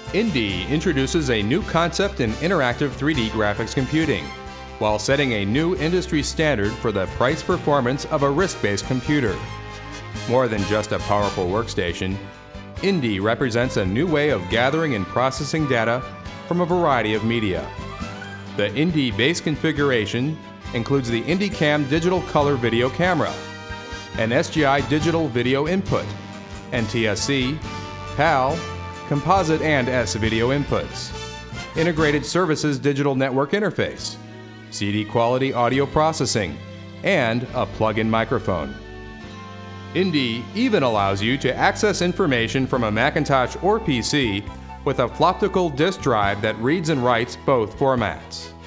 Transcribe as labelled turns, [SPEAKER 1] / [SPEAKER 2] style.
[SPEAKER 1] Indie introduces a new concept in interactive 3D graphics computing, while setting a new industry standard for the price performance of a RISC-based computer. More than just a powerful workstation, Indie represents a new way of gathering and processing data from a variety of media. The Indie base configuration includes the IndieCam digital color video camera, an SGI digital video input, NTSC, PAL, composite and S-video inputs, integrated services digital network interface, CD quality audio processing, and a plug-in microphone. Indie even allows you to access information from a Macintosh or PC with a Floptical disk drive that reads and writes both formats.